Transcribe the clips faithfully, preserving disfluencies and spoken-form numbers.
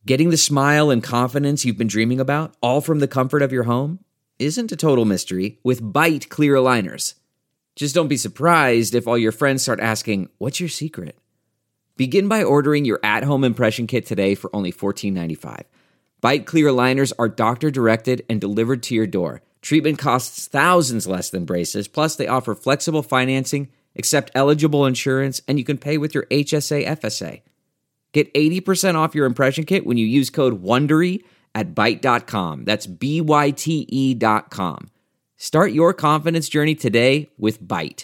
Getting the smile and confidence you've been dreaming about, all from the comfort of your home, isn't a total mystery with Byte clear aligners. Just don't be surprised if all your friends start asking, "What's your secret?" Begin by ordering your at-home impression kit today for only fourteen ninety-five. Byte clear aligners are doctor-directed and delivered to your door. Treatment costs thousands less than braces, plus they offer flexible financing, accept eligible insurance, and you can pay with your H S A F S A. Get eighty percent off your impression kit when you use code WONDERY at byte dot com. That's B Y T E dot com. Start your confidence journey today with Byte.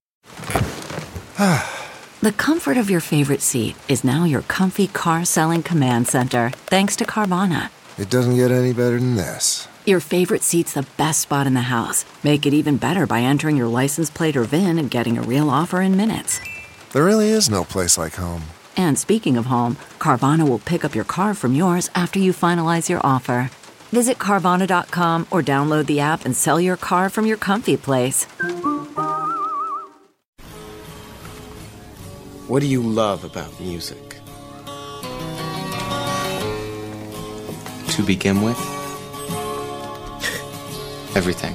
The comfort of your favorite seat is now your comfy car-selling command center, thanks to Carvana. It doesn't get any better than this. Your favorite seat's the best spot in the house. Make it even better by entering your license plate or V I N and getting a real offer in minutes. There really is no place like home. And speaking of home, Carvana will pick up your car from yours after you finalize your offer. Visit Carvana dot com or download the app and sell your car from your comfy place. What do you love about music? To begin with, everything.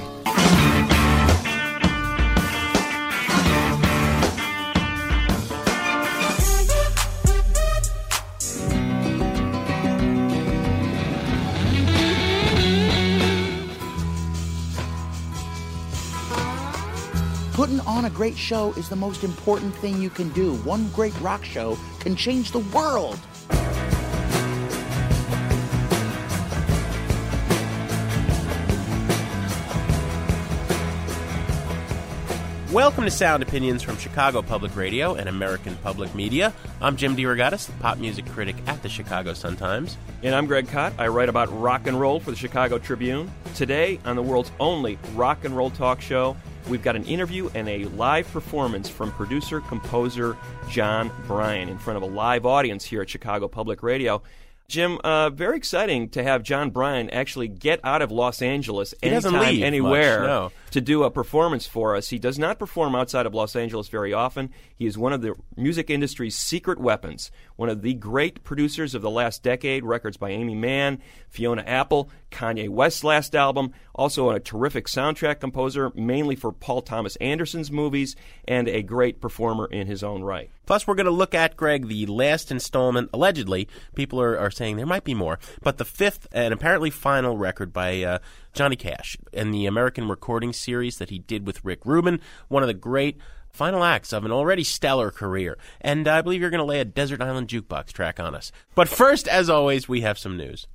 Putting on a great show is the most important thing you can do. One great rock show can change the world. Welcome to Sound Opinions from Chicago Public Radio and American Public Media. I'm Jim DeRogatis, the pop music critic at the Chicago Sun-Times. And I'm Greg Kot. I write about rock and roll for the Chicago Tribune. Today, on the world's only rock and roll talk show, we've got an interview and a live performance from producer-composer Jon Brion in front of a live audience here at Chicago Public Radio. Jim, uh, very exciting to have Jon Brion actually get out of Los Angeles He doesn't anytime, leave anywhere much, no. to do a performance for us. He does not perform outside of Los Angeles very often. He is one of the music industry's secret weapons, one of the great producers of the last decade, records by Amy Mann, Fiona Apple, Kanye West's last album, also a terrific soundtrack composer, mainly for Paul Thomas Anderson's movies, and a great performer in his own right. Plus, we're going to look at, Greg, the last installment, allegedly, people are, are saying there might be more, but the fifth and apparently final record by uh, Johnny Cash in the American Recording Series that he did with Rick Rubin, one of the great final acts of an already stellar career. And I believe you're going to lay a Desert Island Jukebox track on us. But first, as always, we have some news.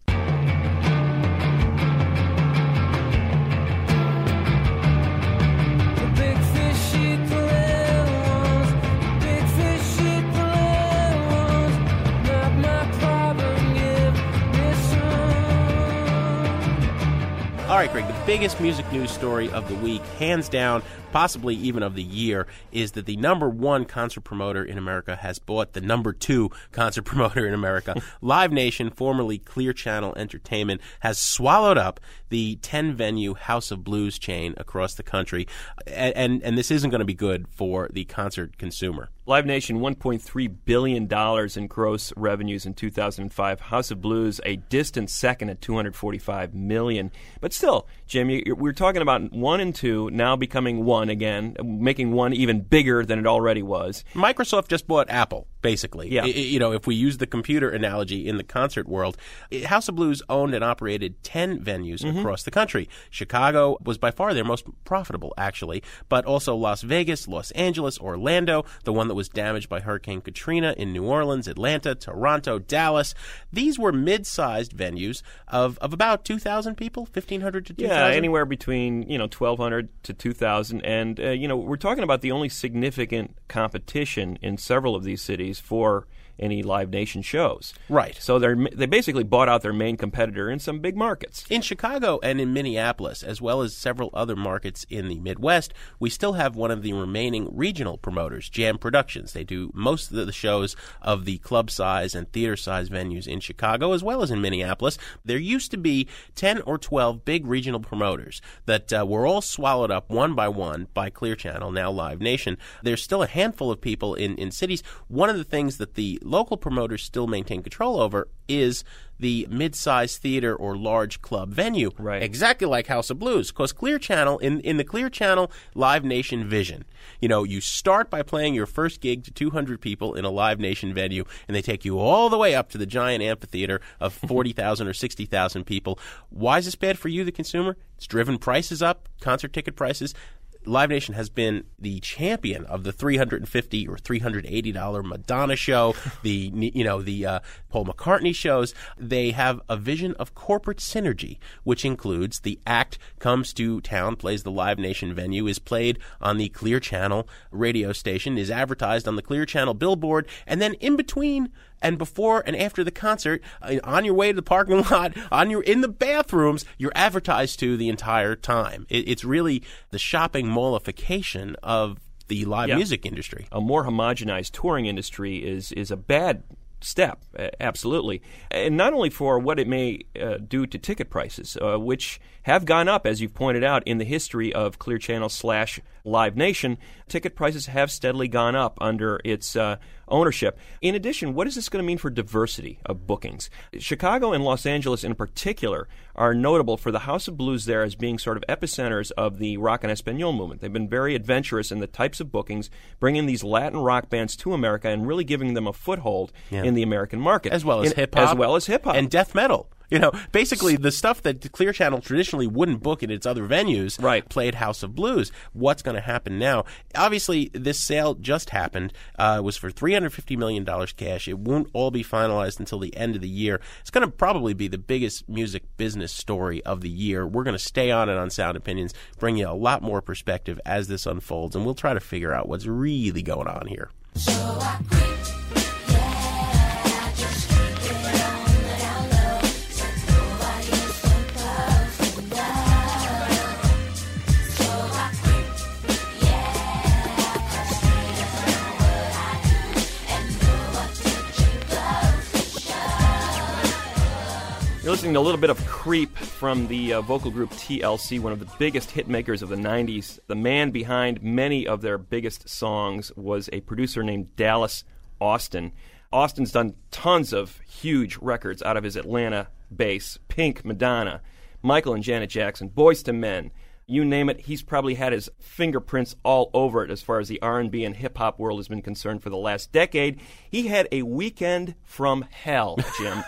All right, Greg, the biggest music news story of the week, hands down, possibly even of the year, is that the number one concert promoter in America has bought the number two concert promoter in America. Live Nation, formerly Clear Channel Entertainment, has swallowed up the ten-venue House of Blues chain across the country, and, and, and this isn't going to be good for the concert consumer. Live Nation, one point three billion dollars in gross revenues in two thousand five. House of Blues, a distant second at two hundred forty-five million dollars. But still, Jim, you, we're talking about one and two now becoming one again, making one even bigger than it already was. Microsoft just bought Apple, basically. Yeah. I, you know, if we use the computer analogy in the concert world, House of Blues owned and operated ten venues mm-hmm. across the country. Chicago was by far their most profitable, actually, but also Las Vegas, Los Angeles, Orlando, the one that was damaged by Hurricane Katrina in New Orleans, Atlanta, Toronto, Dallas. These were mid-sized venues of, of about two thousand people, fifteen hundred to two thousand. Yeah, anywhere between, you know, twelve hundred to two thousand. And, uh, you know, we're talking about the only significant competition in several of these cities for any Live Nation shows. Right. So they they basically bought out their main competitor in some big markets. In Chicago and in Minneapolis, as well as several other markets in the Midwest, we still have one of the remaining regional promoters, Jam Productions. They do most of the shows of the club size and theater size venues in Chicago, as well as in Minneapolis. There used to be ten or twelve big regional promoters that uh, were all swallowed up one by one by Clear Channel, now Live Nation. There's still a handful of people in, in cities. One of the things that the local promoters still maintain control over is the mid-sized theater or large club venue, right. exactly like House of Blues. Because Clear Channel, in, in the Clear Channel Live Nation vision, you know, you start by playing your first gig to two hundred people in a Live Nation venue, and they take you all the way up to the giant amphitheater of forty thousand or sixty thousand people. Why is this bad for you, the consumer? It's driven prices up, concert ticket prices. Live Nation has been the champion of the three hundred fifty dollars or three hundred eighty dollars Madonna show, the you know the uh, Paul McCartney shows. They have a vision of corporate synergy, which includes the act comes to town, plays the Live Nation venue, is played on the Clear Channel radio station, is advertised on the Clear Channel billboard, and then in between and before and after the concert, uh, on your way to the parking lot, on your in the bathrooms, you're advertised to the entire time. It, it's really the shopping mallification of the live yeah. music industry. A more homogenized touring industry is is a bad step, uh, absolutely. And not only for what it may uh, do to ticket prices, uh, which have gone up, as you've pointed out, in the history of Clear Channel slash Live Nation. Ticket prices have steadily gone up under its uh, ownership. In addition, what is this going to mean for diversity of bookings? Chicago and Los Angeles in particular are notable for the House of Blues there as being sort of epicenters of the rock and Espanol movement. They've been very adventurous in the types of bookings, bringing these Latin rock bands to America and really giving them a foothold yeah. in the American market. As well as in, hip-hop. As well as hip-hop. And death metal. You know, basically the stuff that Clear Channel traditionally wouldn't book in its other venues right. played House of Blues. What's going to happen now? Obviously, this sale just happened. Uh, it was for three hundred fifty million dollars cash. It won't all be finalized until the end of the year. It's going to probably be the biggest music business story of the year. We're going to stay on it on Sound Opinions, bring you a lot more perspective as this unfolds, and we'll try to figure out what's really going on here. So I quit. You're listening to a little bit of Creep from the uh, vocal group T L C, one of the biggest hit makers of the nineties. The man behind many of their biggest songs was a producer named Dallas Austin. Austin's done tons of huge records out of his Atlanta base. Pink, Madonna, Michael and Janet Jackson, Boyz two Men. You name it, he's probably had his fingerprints all over it as far as the R and B and hip-hop world has been concerned for the last decade. He had a weekend from hell, Jim,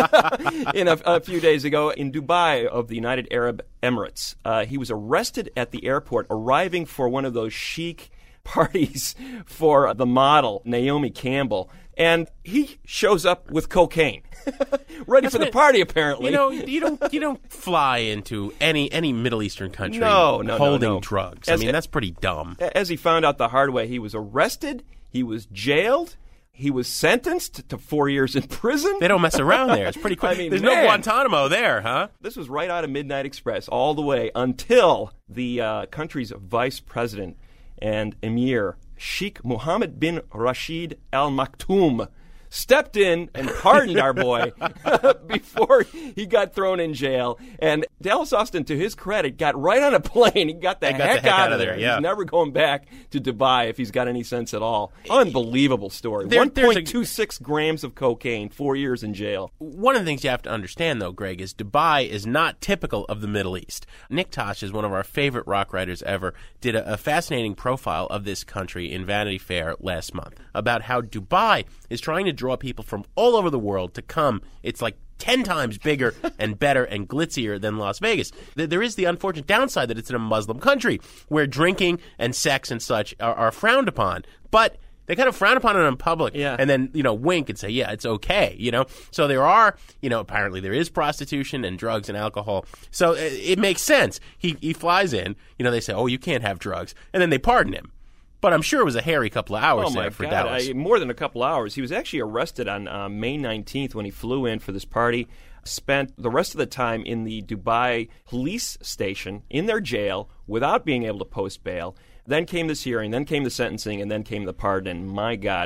in a, a few days ago in Dubai of the United Arab Emirates. Uh, he was arrested at the airport, arriving for one of those chic parties for the model, Naomi Campbell, and he shows up with cocaine. Ready That's for the what, party, apparently. You know, you don't you don't fly into any any Middle Eastern country no, no, holding no, no. drugs. As, I mean, that's pretty dumb. As he found out the hard way, he was arrested, he was jailed, he was sentenced to four years in prison. They don't mess around there. It's pretty quick. I mean, There's man. no Guantanamo there, huh? This was right out of Midnight Express all the way until the uh, country's vice president and emir, Sheikh Mohammed bin Rashid Al Maktoum, stepped in and pardoned our boy before he got thrown in jail. And Dallas Austin, to his credit, got right on a plane. He got the, got heck, the heck out, out of of there. there, yeah. He's never going back to Dubai if he's got any sense at all. Unbelievable story. There- one there's a- point two six grams of cocaine, four years in jail. One of the things you have to understand, though, Greg, is Dubai is not typical of the Middle East. Nick Tosh is one of our favorite rock writers ever, did a, a fascinating profile of this country in Vanity Fair last month about how Dubai is trying to draw people from all over the world to come. It's like ten times bigger and better and glitzier than Las Vegas. There is the unfortunate downside that it's in a Muslim country where drinking and sex and such are, are frowned upon. But they kind of frown upon it in public yeah. and then, you know, wink and say, yeah, it's okay, you know. So there are, you know, apparently there is prostitution and drugs and alcohol. So it, it makes sense. He, he flies in, you know, they say, oh, you can't have drugs. And then they pardon him. But I'm sure it was a hairy couple of hours oh my there for God. Dallas. I, more than a couple hours. He was actually arrested on uh, May nineteenth when he flew in for this party, spent the rest of the time in the Dubai police station in their jail without being able to post bail. Then came this hearing, then came the sentencing, and then came the pardon. My God,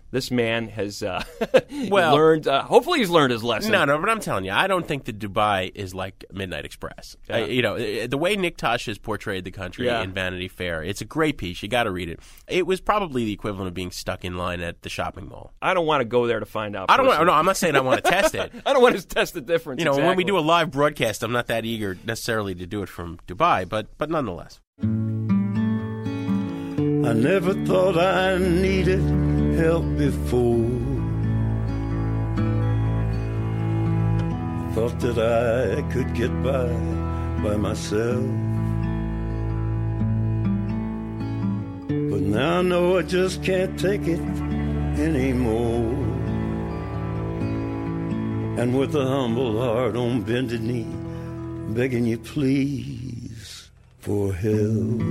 This man has uh, well, learned, uh, hopefully he's learned his lesson. No, no, but I'm telling you, I don't think that Dubai is like Midnight Express. Yeah. I, you know, the way Nick Tosh has portrayed the country yeah. in Vanity Fair, it's a great piece. You got to read it. It was probably the equivalent of being stuck in line at the shopping mall. I don't want to go there to find out. I don't personally. want, no, I'm not saying I want to test it. I don't want to test the difference. You know, exactly. when we do a live broadcast, I'm not that eager necessarily to do it from Dubai, but but nonetheless. I never thought I needed help before. Thought that I could get by by myself. But now I know I just can't take it anymore. And with a humble heart on bended knee, begging you please for help.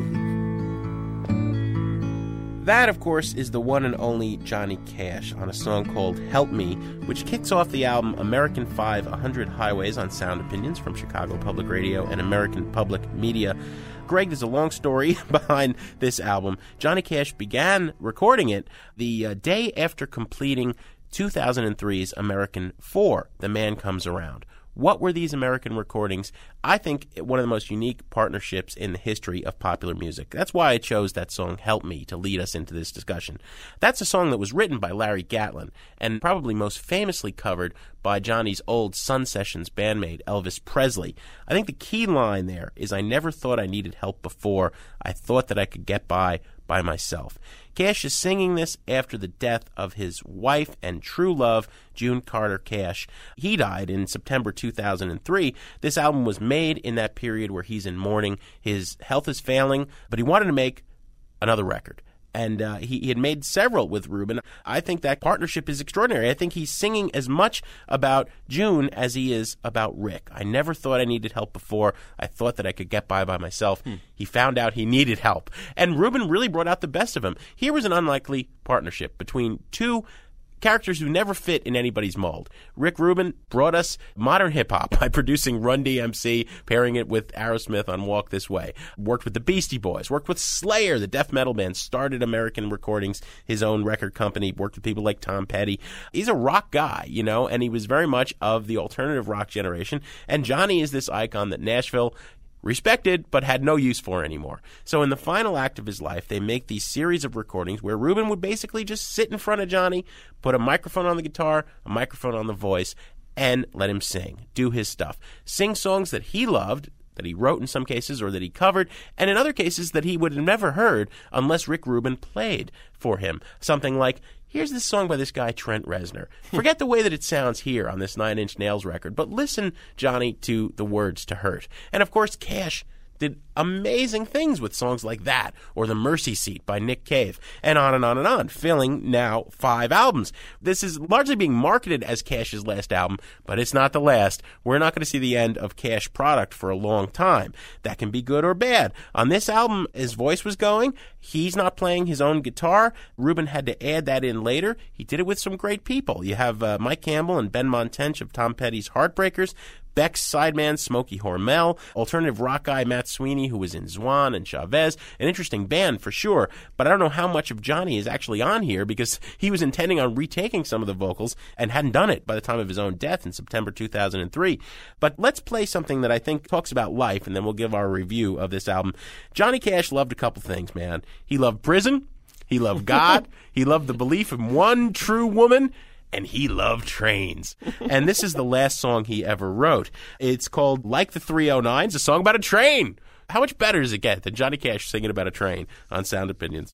That, of course, is the one and only Johnny Cash on a song called Help Me, which kicks off the album American five, one hundred Highways on Sound Opinions from Chicago Public Radio and American Public Media. Greg, there's a long story behind this album. Johnny Cash began recording it the uh, day after completing two thousand three's American four, The Man Comes Around. What were these American recordings? I think one of the most unique partnerships in the history of popular music. That's why I chose that song, Help Me, to lead us into this discussion. That's a song that was written by Larry Gatlin and probably most famously covered by Johnny's old Sun Sessions bandmate, Elvis Presley. I think the key line there is, I never thought I needed help before. I thought that I could get by by myself. Cash is singing this after the death of his wife and true love, June Carter Cash. He died in September two thousand three. This album was made in that period where he's in mourning. His health is failing, but he wanted to make another record. And uh, he, he had made several with Rubin. I think that partnership is extraordinary. I think he's singing as much about June as he is about Rick. I never thought I needed help before. I thought that I could get by by myself. Hmm. He found out he needed help. And Rubin really brought out the best of him. Here was an unlikely partnership between two characters who never fit in anybody's mold. Rick Rubin brought us modern hip-hop by producing Run D M C, pairing it with Aerosmith on Walk This Way. Worked with the Beastie Boys, worked with Slayer, the death metal band, started American Recordings, his own record company, worked with people like Tom Petty. He's a rock guy, you know, and he was very much of the alternative rock generation. And Johnny is this icon that Nashville respected, but had no use for anymore. So in the final act of his life, they make these series of recordings where Rubin would basically just sit in front of Johnny, put a microphone on the guitar, a microphone on the voice, and let him sing, do his stuff. Sing songs that he loved, that he wrote in some cases or that he covered, and in other cases that he would have never heard unless Rick Rubin played for him. Something like, here's this song by this guy, Trent Reznor. Forget the way that it sounds here on this Nine Inch Nails record, but listen, Johnny, to the words to Hurt. And of course, Cash did amazing things with songs like that, or The Mercy Seat by Nick Cave, and on and on and on, filling now five albums. This is largely being marketed as Cash's last album, but it's not the last. We're not going to see the end of Cash product for a long time. That can be good or bad. On this album, his voice was going. He's not playing his own guitar. Rubin had to add that in later. He did it with some great people. You have uh, Mike Campbell and Ben Montench of Tom Petty's Heartbreakers, Beck's sideman, Smokey Hormel, alternative rock guy Matt Sweeney, who was in Zwan and Chavez. An interesting band for sure, but I don't know how much of Johnny is actually on here because he was intending on retaking some of the vocals and hadn't done it by the time of his own death in September two thousand three. But let's play something that I think talks about life, and then we'll give our review of this album. Johnny Cash loved a couple things, man. He loved prison, he loved God, he loved the belief in one true woman, and he loved trains. And this is the last song he ever wrote. It's called Like the three oh nines, a song about a train. How much better does it get than Johnny Cash singing about a train on Sound Opinions?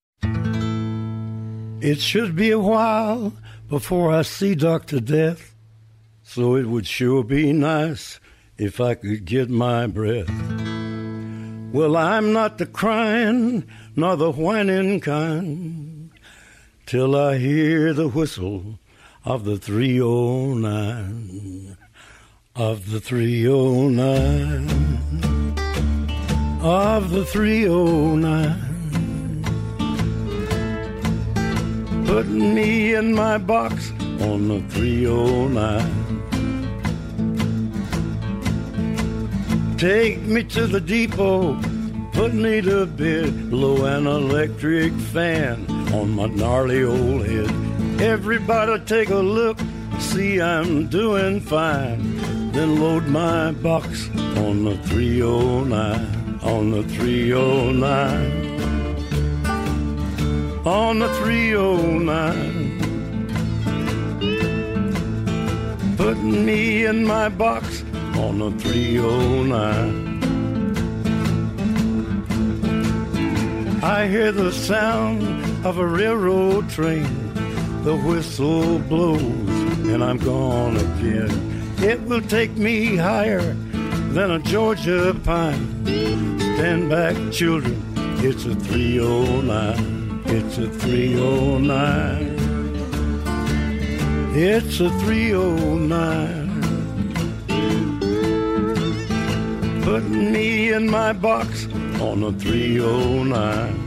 It should be a while before I see Doctor Death, so it would sure be nice if I could get my breath. Well, I'm not the crying nor the whining kind till I hear the whistle of the three oh nine, of the three oh nine, of the three oh nine. Putting me in my box on the three oh nine. Take me to the depot, put me to bed, blow an electric fan on my gnarly old head. Everybody take a look, see I'm doing fine. Then load my box on the three oh nine, on the three oh nine, on the three oh nine. Putting me in my box on the three oh nine. I hear the sound of a railroad train. The whistle blows and I'm gone again. It will take me higher than a Georgia pine. Stand back, children, it's a three oh nine. It's a three oh nine. It's a three oh nine. Putting me in my box on a three oh nine.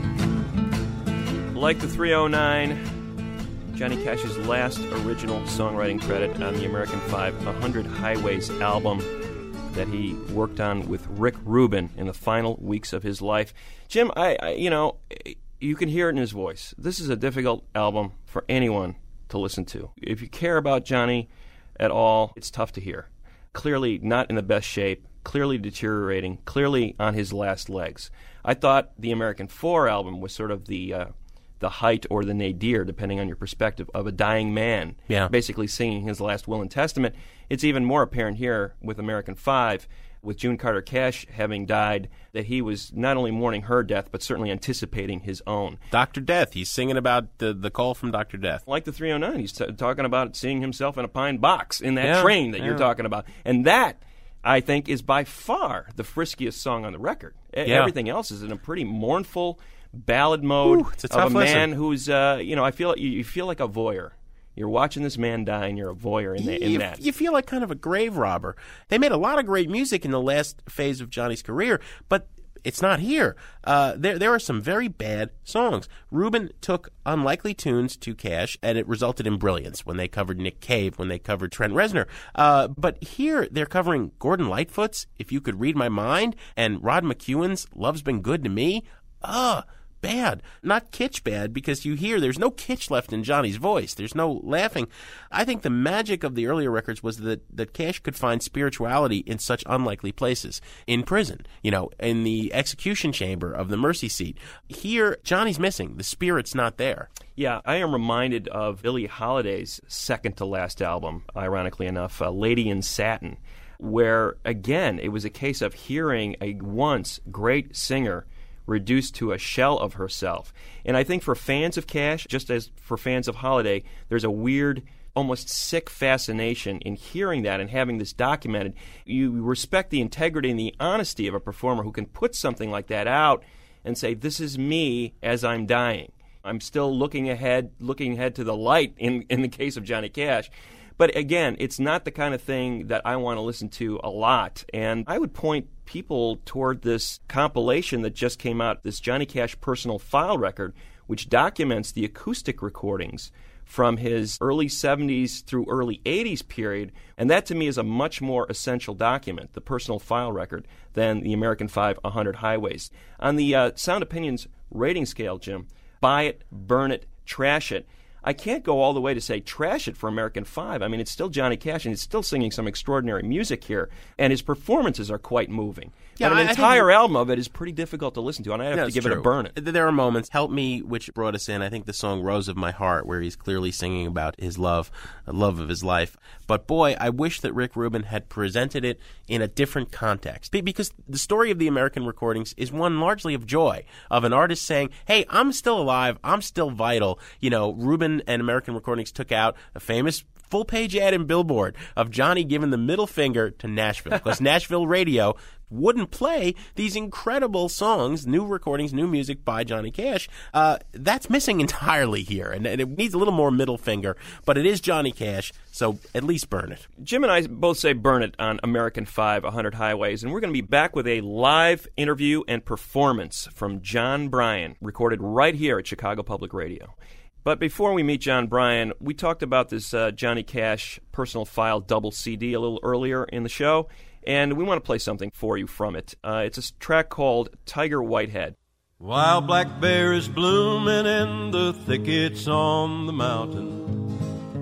Like the three oh nine, Johnny Cash's last original songwriting credit on the American five, one hundred Highways album that he worked on with Rick Rubin in the final weeks of his life. Jim, I, I you know, you can hear it in his voice. This is a difficult album for anyone to listen to. If you care about Johnny at all, it's tough to hear. Clearly not in the best shape, clearly deteriorating, clearly on his last legs. I thought the American four album was sort of the uh, the height or the nadir, depending on your perspective, of a dying man, yeah. basically singing his last will and testament. It's even more apparent here with American five, with June Carter Cash having died, that he was not only mourning her death, but certainly anticipating his own. Doctor Death, he's singing about the, the call from Doctor Death. Like the three oh nine, he's t- talking about seeing himself in a pine box in that yeah, train that yeah. you're talking about. And that, I think, is by far the friskiest song on the record. E- yeah. Everything else is in a pretty mournful ballad mode Ooh, it's a of tough a man listen. who's, uh, you know, I feel you, you feel like a voyeur. You're watching this man die, and you're a voyeur in, the, in you, that. You feel like kind of a grave robber. They made a lot of great music in the last phase of Johnny's career, but it's not here. Uh, there, there are some very bad songs. Rubin took unlikely tunes to Cash, and it resulted in brilliance when they covered Nick Cave, when they covered Trent Reznor. Uh, but here, they're covering Gordon Lightfoot's If You Could Read My Mind, and Rod McEwen's Love's Been Good to Me. Ugh. Bad. Not kitsch bad, because you hear there's no kitsch left in Johnny's voice. There's no laughing. I think the magic of the earlier records was that, that Cash could find spirituality in such unlikely places. In prison, you know, in the execution chamber of the mercy seat. Here, Johnny's missing. The spirit's not there. Yeah, I am reminded of Billie Holiday's second-to-last album, ironically enough, uh, Lady in Satin, where, again, it was a case of hearing a once great singer reduced to a shell of herself. And I think for fans of Cash, just as for fans of Holiday, there's a weird, almost sick fascination in hearing that and having this documented. You respect the integrity and the honesty of a performer who can put something like that out and say, this is me as I'm dying. I'm still looking ahead, looking ahead to the light in, in the case of Johnny Cash. But again, it's not the kind of thing that I want to listen to a lot. And I would point people toward this compilation that just came out, this Johnny Cash personal file record, which documents the acoustic recordings from his early seventies through early eighties period. And that to me is a much more essential document, the personal file record, than the American five, one hundred Highways. On the uh, Sound Opinions rating scale, Jim, buy it, burn it, trash it. I can't go all the way to say trash it for American five. I mean, it's still Johnny Cash, and he's still singing some extraordinary music here, and his performances are quite moving. Yeah, but an I, entire I album of it is pretty difficult to listen to, and I have yeah, to give true. it a burn it. There are moments, Help Me, which brought us in. I think the song Rose of My Heart, where he's clearly singing about his love, the love of his life. But boy, I wish that Rick Rubin had presented it in a different context. Because the story of the American recordings is one largely of joy, of an artist saying, hey, I'm still alive, I'm still vital. You know, Rubin and American Recordings took out a famous full-page ad in Billboard of Johnny giving the middle finger to Nashville, because Nashville radio wouldn't play these incredible songs, new recordings, new music by Johnny Cash. Uh, that's missing entirely here, and, and it needs a little more middle finger, but it is Johnny Cash, so at least burn it. Jim and I both say burn it on American five, one hundred Highways, and we're going to be back with a live interview and performance from John Bryan, recorded right here at Chicago Public Radio. But before we meet John Bryan, we talked about this uh, Johnny Cash personal file double C D a little earlier in the show, and we want to play something for you from it. Uh, it's a track called Tiger Whitehead. While blackberries blooming in the thickets on the mountain,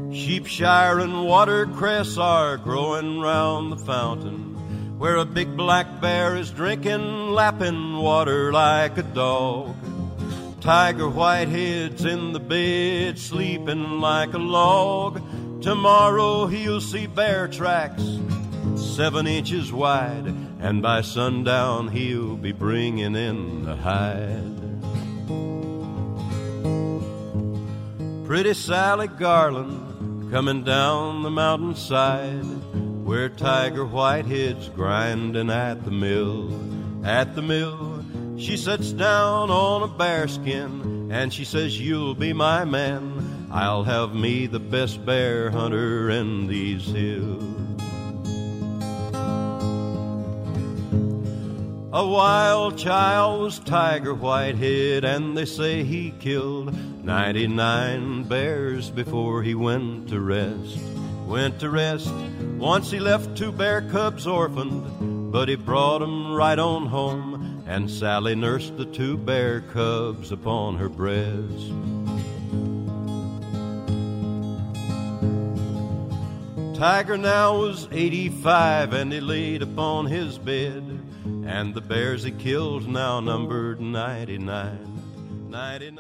Sheepshire and watercress are growing round the fountain, where a big black bear is drinking, lapping water like a dog. Tiger Whitehead's in the bed, sleeping like a log. Tomorrow he'll see bear tracks seven inches wide, and by sundown he'll be bringing in the hide. Pretty Sally Garland coming down the mountainside, where Tiger Whitehead's grinding at the mill. At the mill, she sits down on a bearskin, and she says, you'll be my man. I'll have me the best bear hunter in these hills. A wild child was Tiger Whitehead, and they say he killed ninety-nine bears before he went to rest. Went to rest. Once he left two bear cubs orphaned, but he brought 'em right on home, and Sally nursed the two bear cubs upon her breast. Tiger now was eighty-five, and he laid upon his bed, and the bears he killed now numbered ninety-nine. ninety-nine.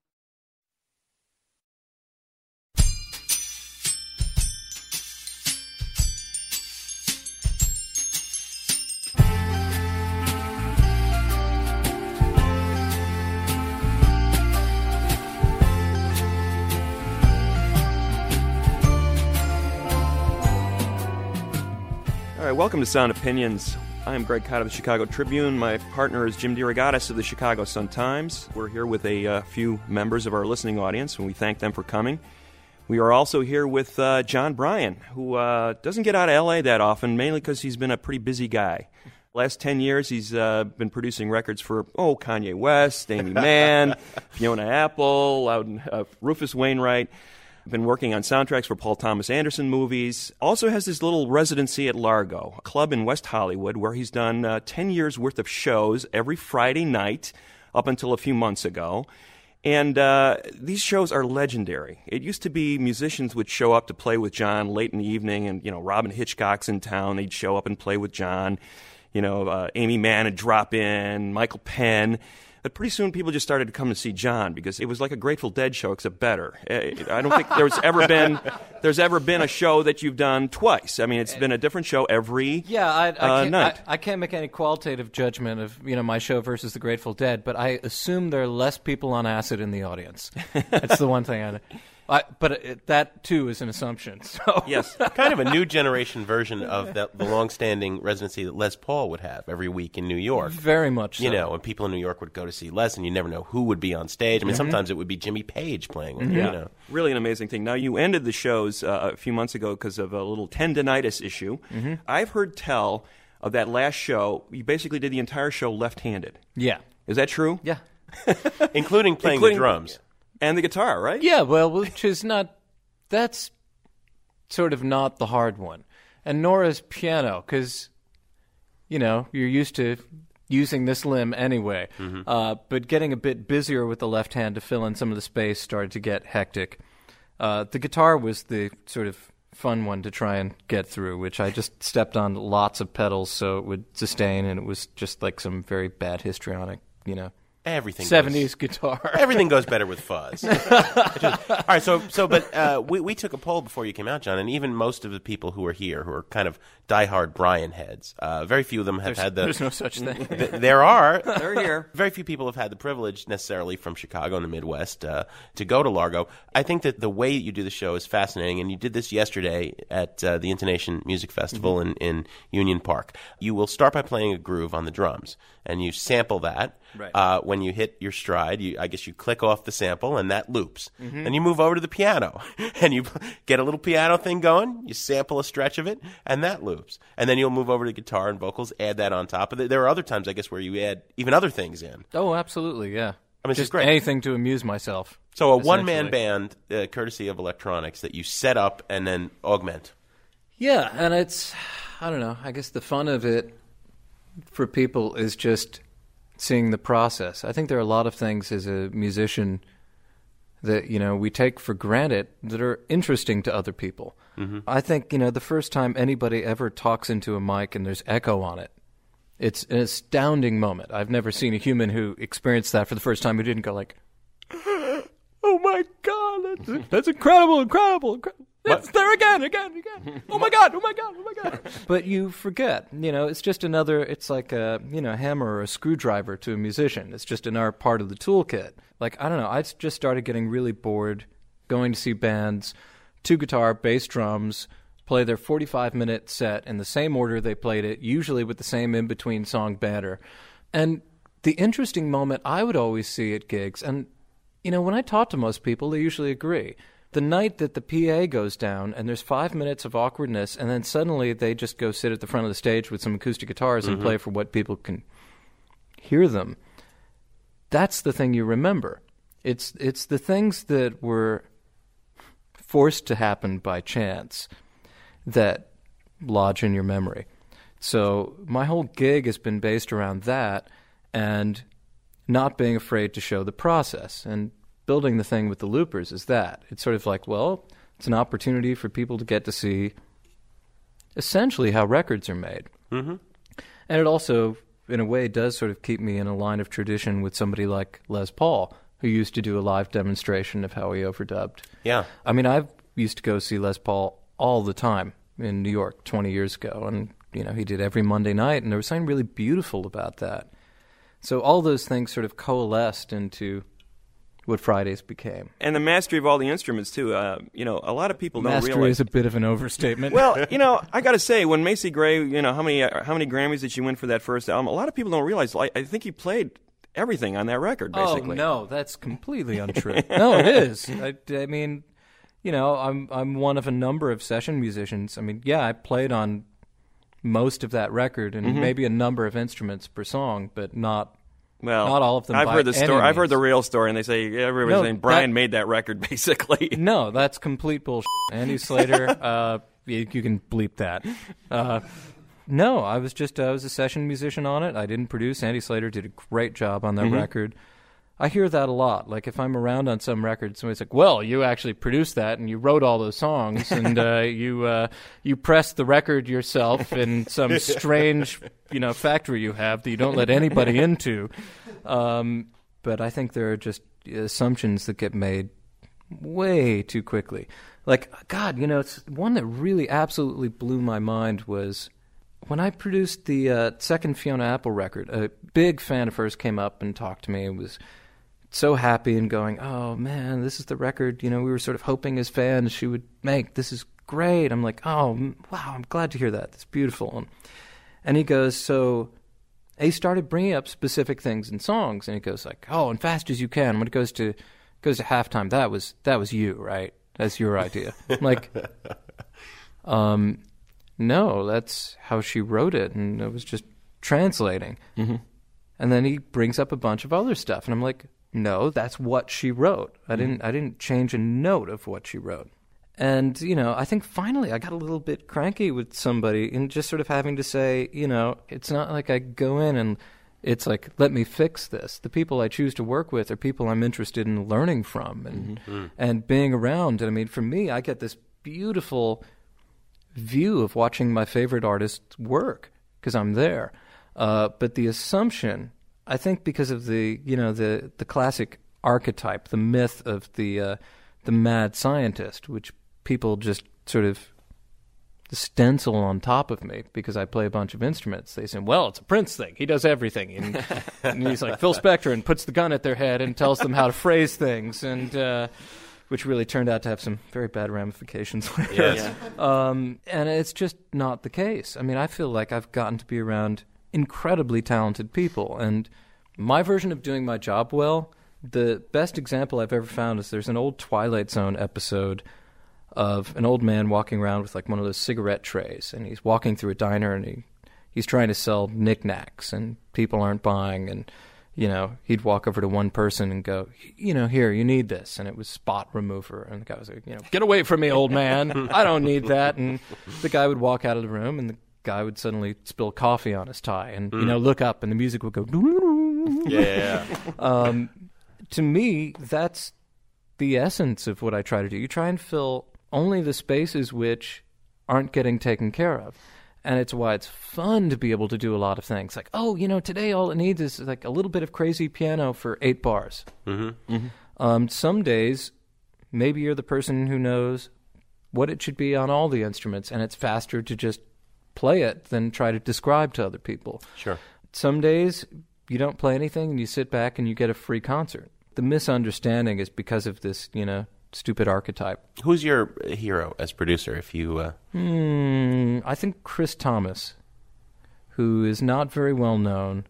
All right, welcome to Sound Opinions. I'm Greg Cott of the Chicago Tribune. My partner is Jim DeRogatis of the Chicago Sun-Times. We're here with a uh, few members of our listening audience, and we thank them for coming. We are also here with uh, John Bryan, who uh, doesn't get out of L A that often, mainly because he's been a pretty busy guy. Last ten years, he's uh, been producing records for, oh, Kanye West, Amy Mann, Fiona Apple, Loudon, uh, Rufus Wainwright. Been working on soundtracks for Paul Thomas Anderson movies. Also has this little residency at Largo, a club in West Hollywood, where he's done uh, ten years worth of shows every Friday night up until a few months ago. And uh, these shows are legendary. It used to be musicians would show up to play with John late in the evening, and, you know, Robin Hitchcock's in town. They'd show up and play with John. You know, uh, Amy Mann would drop in, Michael Penn. But pretty soon people just started to come to see John because it was like a Grateful Dead show, except better. I don't think there's ever been there's ever been a show that you've done twice. I mean, it's been a different show every yeah, I, I uh, can't, night. I, I can't make any qualitative judgment of you know my show versus the Grateful Dead, but I assume there are less people on acid in the audience. That's the one thing I. I, but it, that, too, is an assumption. So. Yes, kind of a new generation version of the, the long-standing residency that Les Paul would have every week in New York. Very much so. You know, when people in New York would go to see Les, and you never know who would be on stage. I mean, mm-hmm. sometimes it would be Jimmy Page playing with mm-hmm. you, yeah. you know. Really an amazing thing. Now, you ended the shows uh, a few months ago because of a little tendinitis issue. Mm-hmm. I've heard tell of that last show, you basically did the entire show left-handed. Yeah. Is that true? Yeah. Including playing Including, the drums. And the guitar, right? Yeah, well, which is not... That's sort of not the hard one. And nor is piano, because, you know, you're used to using this limb anyway. Mm-hmm. Uh, but getting a bit busier with the left hand to fill in some of the space started to get hectic. Uh, the guitar was the sort of fun one to try and get through, which I just stepped on lots of pedals so it would sustain, and it was just like some very bad histrionic, you know. Everything seventies goes, guitar. Everything goes better with fuzz. Just, all right, so so but uh, we we took a poll before you came out, John, and even most of the people who are here, who are kind of diehard Bryan heads, uh, very few of them have there's, had the. There's no such thing. Th- there are. They're here. Very few people have had the privilege, necessarily from Chicago and the Midwest, uh, to go to Largo. I think that the way you do the show is fascinating, and you did this yesterday at uh, the Intonation Music Festival mm-hmm. in, in Union Park. You will start by playing a groove on the drums, and you sample that. Right. Uh, when you hit your stride, you, I guess you click off the sample, and that loops. Mm-hmm. Then you move over to the piano, and you get a little piano thing going. You sample a stretch of it, and that loops. And then you'll move over to guitar and vocals, add that on top of it. There are other times, I guess, where you add even other things in. Oh, absolutely, yeah. I mean, just it's great. Anything to amuse myself. So a one-man band, uh, courtesy of Electronics, that you set up and then augment. Yeah, and it's, I don't know, I guess the fun of it for people is just seeing the process. I think there are a lot of things as a musician that, you know, we take for granted that are interesting to other people. Mm-hmm. I think, you know, the first time anybody ever talks into a mic and there's echo on it, it's an astounding moment. I've never seen a human who experienced that for the first time who didn't go like, oh my God, that's, that's incredible, incredible, incredible. It's there again, again, again. Oh my God, oh my God, oh my God. But you forget, you know, it's just another, it's like a, you know, hammer or a screwdriver to a musician. It's just another part of the toolkit. Like, I don't know, I just started getting really bored going to see bands, two guitar, bass, drums, play their forty-five minute set in the same order they played it, usually with the same in-between song banter. And the interesting moment I would always see at gigs, and, you know, when I talk to most people, they usually agree. The night that the P A goes down and there's five minutes of awkwardness and then suddenly they just go sit at the front of the stage with some acoustic guitars mm-hmm. and play for what people can hear them, that's the thing you remember. It's it's the things that were forced to happen by chance that lodge in your memory. So my whole gig has been based around that and not being afraid to show the process. And building the thing with the Loopers is that. It's sort of like, well, it's an opportunity for people to get to see essentially how records are made. Mm-hmm. And it also, in a way, does sort of keep me in a line of tradition with somebody like Les Paul, who used to do a live demonstration of how he overdubbed. Yeah. I mean, I used to go see Les Paul all the time in New York twenty years ago, and, you know, he did every Monday night, and there was something really beautiful about that. So all those things sort of coalesced into what Fridays became. And the mastery of all the instruments, too. Uh, you know, a lot of people don't mastery realize... Mastery is a bit of an overstatement. Well, you know, I got to say, when Macy Gray, you know, how many uh, how many Grammys did she win for that first album? A lot of people don't realize, I, I think he played everything on that record, basically. Oh, no, that's completely untrue. No, it is. I, I mean, you know, I'm I'm one of a number of session musicians. I mean, yeah, I played on most of that record and mm-hmm. maybe a number of instruments per song, but not... Well, not all of them. I've by heard the story. I've means. heard the real story, and they say everybody's no, saying Brian that, made that record, basically. No, that's complete bullshit. Andy Slater, uh, you, you can bleep that. Uh, no, I was just I was a session musician on it. I didn't produce. Andy Slater did a great job on that mm-hmm. record. I hear that a lot. Like if I'm around on some record, somebody's like, "Well, you actually produced that, and you wrote all those songs, and uh, you uh, you pressed the record yourself in some strange, you know, factory you have that you don't let anybody into." Um, but I think there are just assumptions that get made way too quickly. Like, God, you know, it's one that really absolutely blew my mind was when I produced the uh, second Fiona Apple record. A big fan of hers came up and talked to me and was so happy and going, "Oh man, this is the record, you know, we were sort of hoping as fans she would make. This is great." I'm like, "Oh, wow, I'm glad to hear that. That's beautiful." And, and he goes, so he started bringing up specific things in songs, and he goes like, "Oh, and Fast As You Can, when it goes to goes to halftime, that was that was you, right? That's your idea." I'm like, um, no, that's how she wrote it, and it was just translating. Mm-hmm. And then he brings up a bunch of other stuff, and I'm like, no, that's what she wrote. I mm-hmm. didn't I didn't change a note of what she wrote. And, you know, I think finally I got a little bit cranky with somebody and just sort of having to say, you know, it's not like I go in and it's like, let me fix this. The people I choose to work with are people I'm interested in learning from and mm-hmm. and being around. And I mean, for me, I get this beautiful view of watching my favorite artists work because I'm there. Uh, but the assumption, I think because of the, you know, the, the classic archetype, the myth of the uh, the mad scientist, which people just sort of stencil on top of me because I play a bunch of instruments. They say, well, it's a Prince thing. He does everything. And, and he's like Phil Spector and puts the gun at their head and tells them how to phrase things, and uh, which really turned out to have some very bad ramifications later. Yes. Yeah. Um, and it's just not the case. I mean, I feel like I've gotten to be around incredibly talented people, and my version of doing my job well, the best example I've ever found is there's an old Twilight Zone episode of an old man walking around with like one of those cigarette trays, and he's walking through a diner and he he's trying to sell knickknacks and people aren't buying, and you know, he'd walk over to one person and go, you know, here, you need this, and it was spot remover, and the guy was like, you know, get away from me, old man, I don't need that, and the guy would walk out of the room and the guy would suddenly spill coffee on his tie and mm. you know, look up and the music would go yeah um to me, that's the essence of what I try to do. You try and fill only the spaces which aren't getting taken care of. And it's why it's fun to be able to do a lot of things. Like, oh, you know, today all it needs is like a little bit of crazy piano for eight bars. Mm-hmm. Mm-hmm. Um, some days, maybe you're the person who knows what it should be on all the instruments, and it's faster to just play it than try to describe to other people. Sure. Some days, you don't play anything, and you sit back and you get a free concert. The misunderstanding is because of this, you know, stupid archetype. Who's your hero as producer? If you, uh... hmm, I think Chris Thomas, who is not very well known,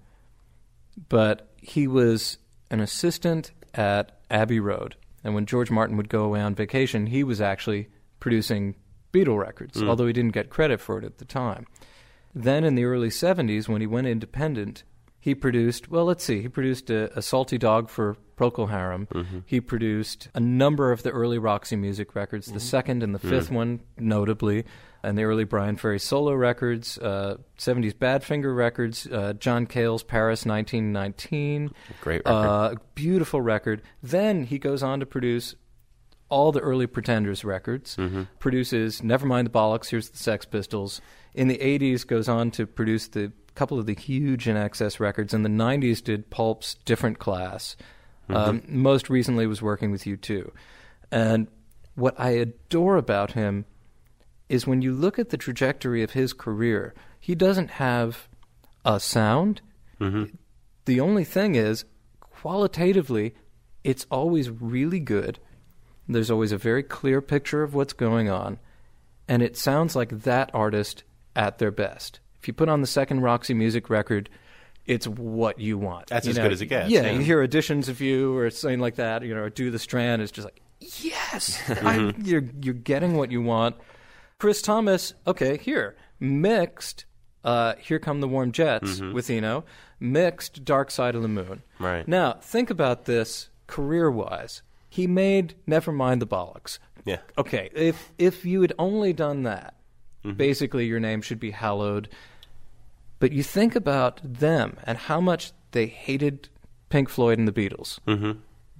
but he was an assistant at Abbey Road, and when George Martin would go away on vacation, he was actually producing Beatle records, mm. although he didn't get credit for it at the time. Then in the early seventies, when he went independent, he produced, well, let's see, he produced a, a Salty Dog for Procol Harum. Mm-hmm. He produced a number of the early Roxy Music records, mm-hmm. the second and the fifth mm. one, notably, and the early Brian Ferry solo records, uh, seventies Badfinger records, uh, John Cale's Paris nineteen nineteen. Great record. Uh, beautiful record. Then he goes on to produce all the early Pretenders records, mm-hmm. produces Nevermind the Bollocks, Here's the Sex Pistols. In the eighties, goes on to produce the couple of the huge In Excess records. In the nineties, did Pulp's Different Class. Mm-hmm. Um, most recently was working with U two. And what I adore about him is when you look at the trajectory of his career, he doesn't have a sound. Mm-hmm. The only thing is, qualitatively, it's always really good. There's always a very clear picture of what's going on, and it sounds like that artist at their best. If you put on the second Roxy Music record, it's what you want. That's you as know, good as it gets. Yeah, yeah, you hear Editions of You or something like that, you know, or Do the Strand, it's just like, yes, I, you're you're getting what you want. Chris Thomas, okay, here, mixed uh, Here Come the Warm Jets mm-hmm. with Eno, mixed Dark Side of the Moon. Right. Now, think about this career-wise. He made Nevermind the Bollocks. Yeah. Okay, if if you had only done that, mm-hmm. basically your name should be hallowed. But you think about them and how much they hated Pink Floyd and the Beatles. Mm-hmm.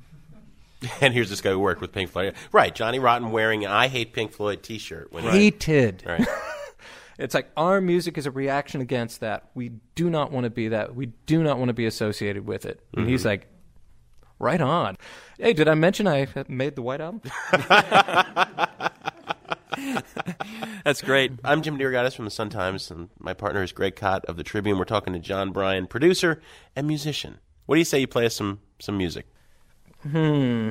And here's this guy who worked with Pink Floyd. Right, Johnny Rotten wearing an I Hate Pink Floyd t-shirt. When Hated. Right. right. It's like our music is a reaction against that. We do not want to be that. We do not want to be associated with it. And mm-hmm. he's like, right on. Hey, did I mention I made the White Album? That's great. I'm Jim DeRogatis from the Sun-Times, and my partner is Greg Kot of the Tribune. We're talking to John Bryan, producer and musician. What do you say you play us some, some music? Hmm.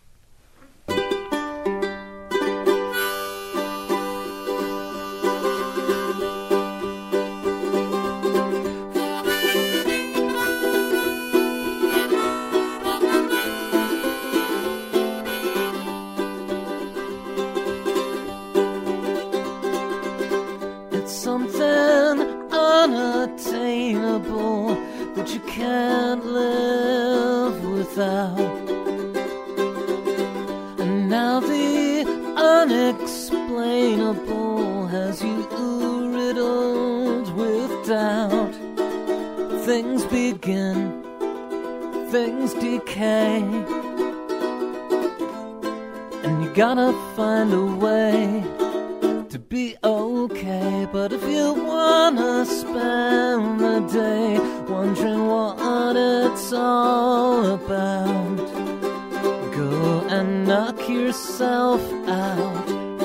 Gotta find a way to be okay. But if you wanna spend the day wondering what it's all about, go and knock yourself out.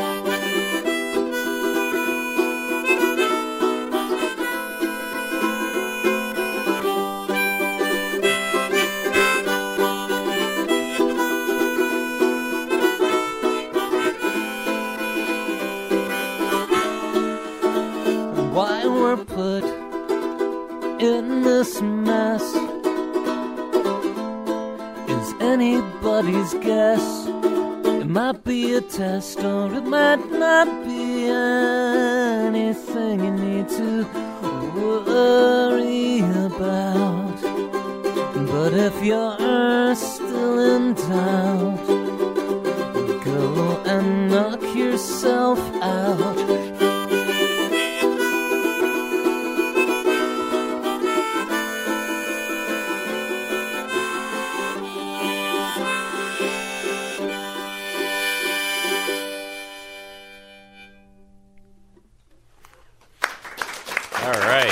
Put in this mess is anybody's guess. It might be a test or it might not be anything you need to worry about. But if you're still in doubt, go and knock yourself out. All right.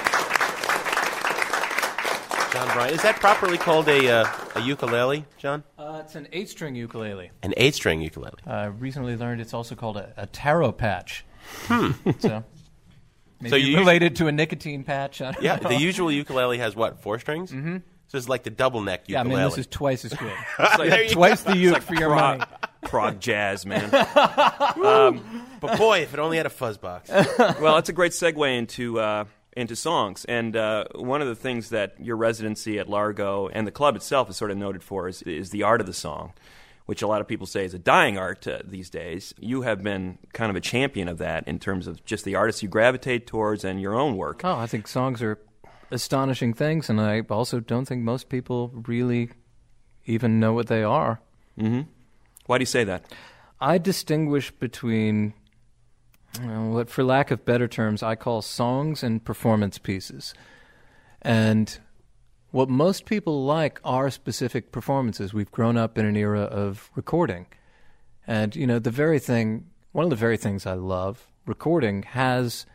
John Bryan. Is that properly called a uh, a ukulele, John? Uh, it's an eight-string ukulele. An eight-string ukulele. I uh, recently learned it's also called a, a taro patch. Hmm. So, maybe So you related to a nicotine patch. I don't Yeah, know. the usual ukulele has what, four strings? Mm-hmm. So it's like the double neck Yeah, I ukulele. mean, this is twice as good. It's like- You have twice the uke like for your prog, money. prog jazz, man. um, but boy, if it only had a fuzz box. well, it's a great segue into uh, into songs. And uh, one of the things that your residency at Largo and the club itself is sort of noted for is, is the art of the song, which a lot of people say is a dying art uh, these days. You have been kind of a champion of that in terms of just the artists you gravitate towards and your own work. Oh, I think songs are astonishing things, and I also don't think most people really even know what they are. Mm-hmm. Why do you say that? I distinguish between you know, what, for lack of better terms, I call songs and performance pieces. And what most people like are specific performances. We've grown up in an era of recording. And, you know, the very thing, one of the very things I love, recording has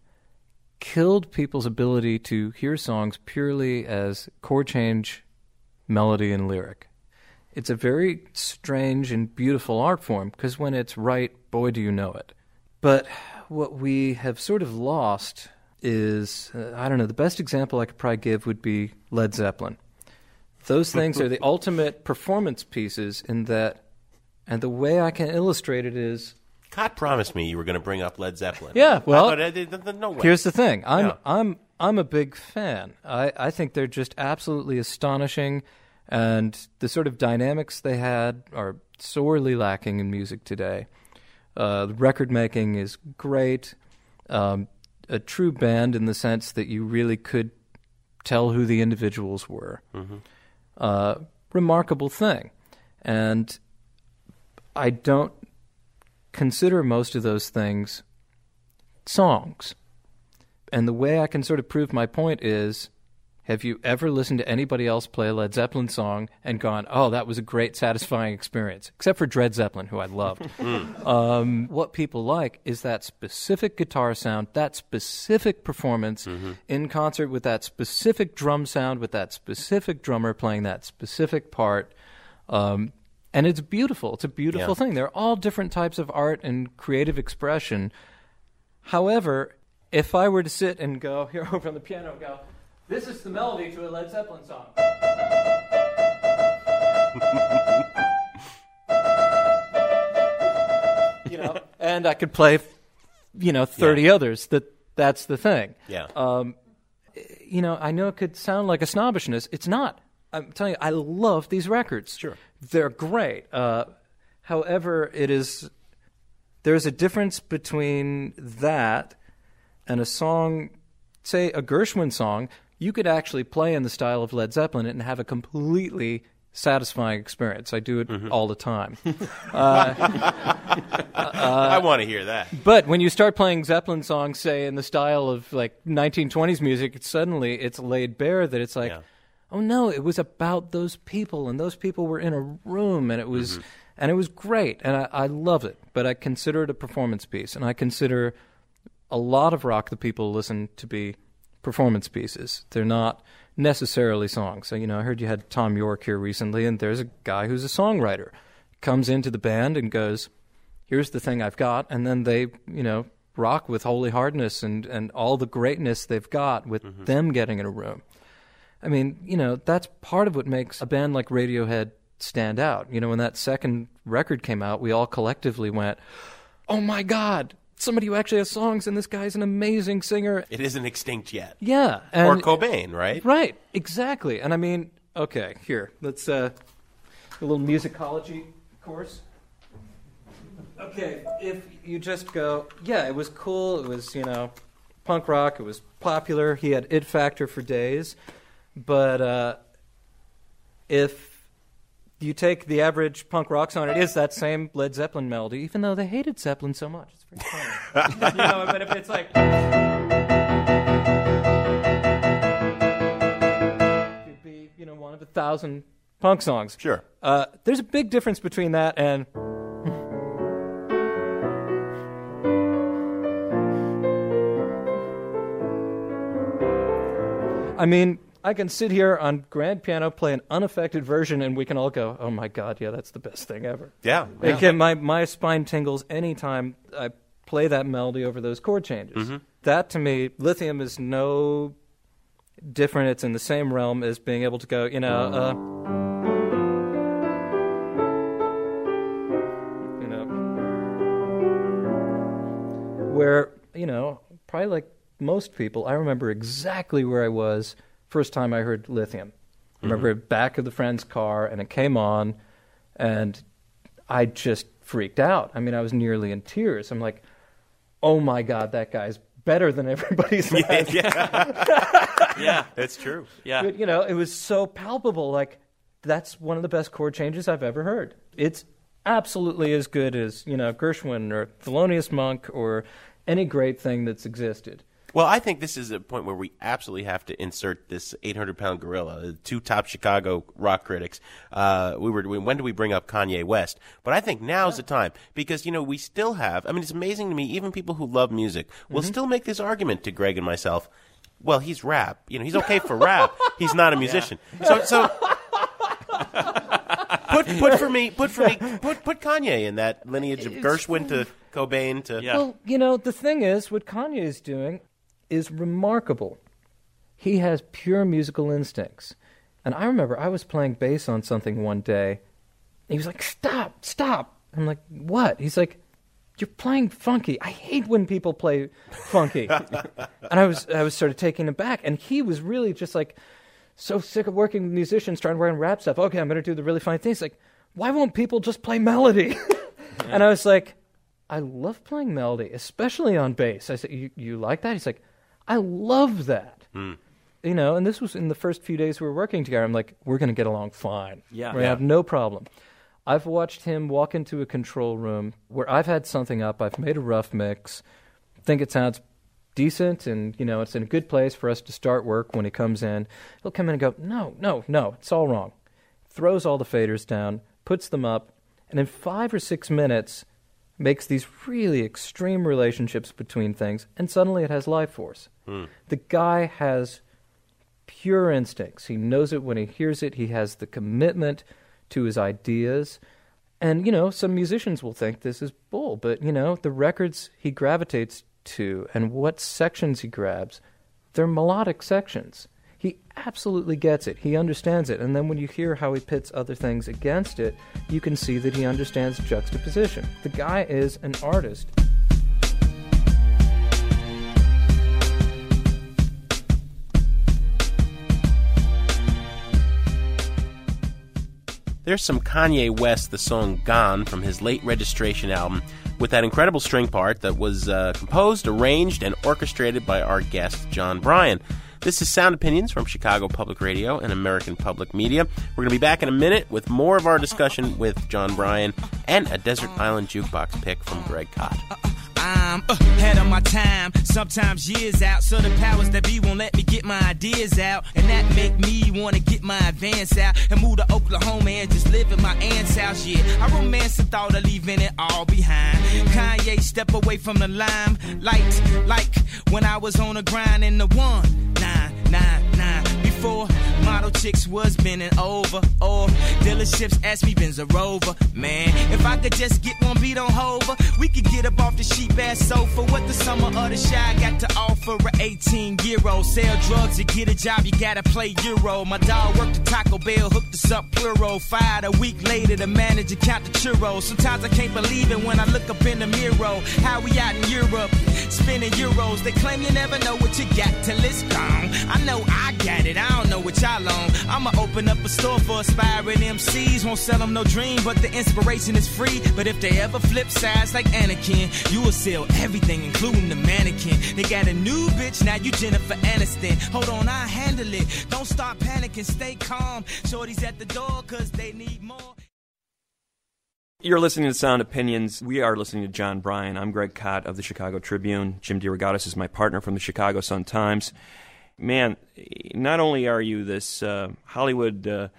killed people's ability to hear songs purely as chord change, melody, and lyric. It's a very strange and beautiful art form, because when it's right, boy, do you know it. But what we have sort of lost is, uh, I don't know, the best example I could probably give would be Led Zeppelin. Those things are the ultimate performance pieces in that, and the way I can illustrate it is... God promised me you were going to bring up Led Zeppelin. Yeah, well, I thought, uh, uh, uh, no way. Here's the thing. I'm Yeah. I'm I'm a big fan. I, I think they're just absolutely astonishing, and the sort of dynamics they had are sorely lacking in music today. Uh, the record making is great. Um, a true band in the sense that you really could tell who the individuals were. Mm-hmm. Uh, remarkable thing. And I don't consider most of those things songs. And the way I can sort of prove my point is, have you ever listened to anybody else play a Led Zeppelin song and gone, oh, that was a great, satisfying experience? Except for Dred Zeppelin, who I loved. Mm. um, what people like is that specific guitar sound, that specific performance Mm-hmm. in concert with that specific drum sound, with that specific drummer playing that specific part. Um, and it's beautiful. It's a beautiful Yeah. thing. They're all different types of art and creative expression. However, if I were to sit and go, here over on the piano, and go, this is the melody to a Led Zeppelin song. you know, and I could play, you know, thirty Yeah. others. That that's the thing. Yeah. Um, you know, I know it could sound like a snobbishness. It's not. I'm telling you, I love these records. Sure. They're great. Uh, however, it is there's a difference between that and a song, say a Gershwin song. You could actually play in the style of Led Zeppelin and have a completely satisfying experience. I do it Mm-hmm. all the time. uh, I want to hear that. but when you start playing Zeppelin songs, say in the style of like nineteen twenties music, it's suddenly it's laid bare that it's like, Yeah. oh no, it was about those people, and those people were in a room, and it was, Mm-hmm. and it was great, and I, I love it. But I consider it a performance piece, and I consider a lot of rock that people listen to be performance pieces. They're not necessarily songs. So, you know, I heard you had Tom York here recently, and there's a guy who's a songwriter. Comes into the band and goes, here's the thing I've got, and then they, you know, rock with Holy Hardness and, and all the greatness they've got with Mm-hmm. them getting in a room. I mean, you know, that's part of what makes a band like Radiohead stand out. You know, when that second record came out, we all collectively went, oh my God, somebody who actually has songs, and this guy's an amazing singer. It isn't extinct yet. Yeah. Or And, Cobain, right? right, exactly. And I mean, okay, here, let's, uh, a little musicology course. Okay, if you just go, yeah, it was cool, it was, you know, punk rock, it was popular, he had it factor for days, but uh, if you take the average punk rock song, it is that same Led Zeppelin melody, even though they hated Zeppelin so much. It's very funny. you know, but if it's like... It'd be, you know, one of a thousand punk songs. Sure. Uh, there's a big difference between that and... I mean, I can sit here on grand piano, play an unaffected version, and we can all go, oh my God, yeah, that's the best thing ever. Yeah. It yeah. can, my, my spine tingles anytime I play that melody over those chord changes. Mm-hmm. That, to me, Lithium is no different. It's in the same realm as being able to go, you know, uh, you know, where, you know, probably like most people, I remember exactly where I was first time I heard Lithium. I remember Mm-hmm. it back of the friend's car, and it came on, and I just freaked out. I mean, I was nearly in tears. I'm like, oh my God, that guy's better than everybody's else. Yeah, yeah. Yeah, it's true. Yeah. But, you know, it was so palpable. Like, that's one of the best chord changes I've ever heard. It's absolutely as good as, you know, Gershwin or Thelonious Monk or any great thing that's existed. Well, I think this is a point where we absolutely have to insert this eight hundred pound gorilla, the two top Chicago rock critics. Uh, we were, when do we bring up Kanye West? But I think now's the time because, you know, we still have, I mean, it's amazing to me, even people who love music will Mm-hmm. still make this argument to Greg and myself. Well, he's rap. You know, he's okay for rap. He's not a musician. So, so put put for me, put for me, put put Kanye in that lineage of Gershwin to Cobain to. Yeah. Well, you know, the thing is, what Kanye is doing is remarkable. He has pure musical instincts. And I remember I was playing bass on something one day. He was like, stop, stop. I'm like, what? He's like, you're playing funky. I hate when people play funky. And I was I was sort of taken aback. And he was really just like so sick of working with musicians trying to work on rap stuff. Okay, I'm going to do the really funny things. Like, why won't people just play melody? And I was like, I love playing melody, especially on bass. I said, you, you like that? He's like, I love that. Mm. You know, and this was in the first few days we were working together. I'm like, we're going to get along fine. Yeah. We're going to Yeah. have no problem. I've watched him walk into a control room where I've had something up, I've made a rough mix, think it sounds decent, and, you know, it's in a good place for us to start work. When he comes in, he'll come in and go, no, no, no, it's all wrong. Throws all the faders down, puts them up, and in five or six minutes makes these really extreme relationships between things, and suddenly it has life force. Hmm. The guy has pure instincts. He knows it when he hears it. He has the commitment to his ideas. And, you know, some musicians will think this is bull, but, you know, the records he gravitates to and what sections he grabs, they're melodic sections. He absolutely gets it. He understands it. And then when you hear how he pits other things against it, you can see that he understands juxtaposition. The guy is an artist. There's some Kanye West, the song Gone, from his late Registration album, with that incredible string part that was uh, composed, arranged, and orchestrated by our guest, John Bryan. This is Sound Opinions from Chicago Public Radio and American Public Media. We're going to be back in a minute with more of our discussion with John Bryan and a Desert Island Jukebox pick from Greg Kot. I'm ahead of my time, sometimes years out, so the powers that be won't let me get my ideas out, and that make me want to get my advance out and move to Oklahoma and just live in my aunt's house. Yeah, I romance the thought of leaving it all behind. Kanye, step away from the limelight, like when I was on the grind in the one nine nine nine. Before model chicks was bending over, or dealerships asked me Benz a Rover. Man, if I could just get one beat on Hover, we could get up off the sheep ass sofa. What the summer of the shy got to offer? A eighteen year old sell drugs to get a job, you gotta play Euro. My dog worked at Taco Bell, hooked us up plural. Fired a week later, the manager count the churros. Sometimes I can't believe it when I look up in the mirror. How we out in Europe, spending euros. They claim you never know what you got till it's gone. I know I got it, I don't know what y'all on. I'ma open up a store for aspiring M Cs. Won't sell them no dream, but the inspiration is free. But if they ever flip sides like Anakin, you will sell everything, including the mannequin. They got a new bitch, now you Jennifer Aniston. Hold on, I handle it. Don't start panicking, stay calm. Shorty's at the door, cause they need more. You're listening to Sound Opinions. We are listening to John Bryan. I'm Greg Kot of the Chicago Tribune. Jim DeRogatis is my partner from the Chicago Sun-Times. Man, not only are you this uh, Hollywood uh,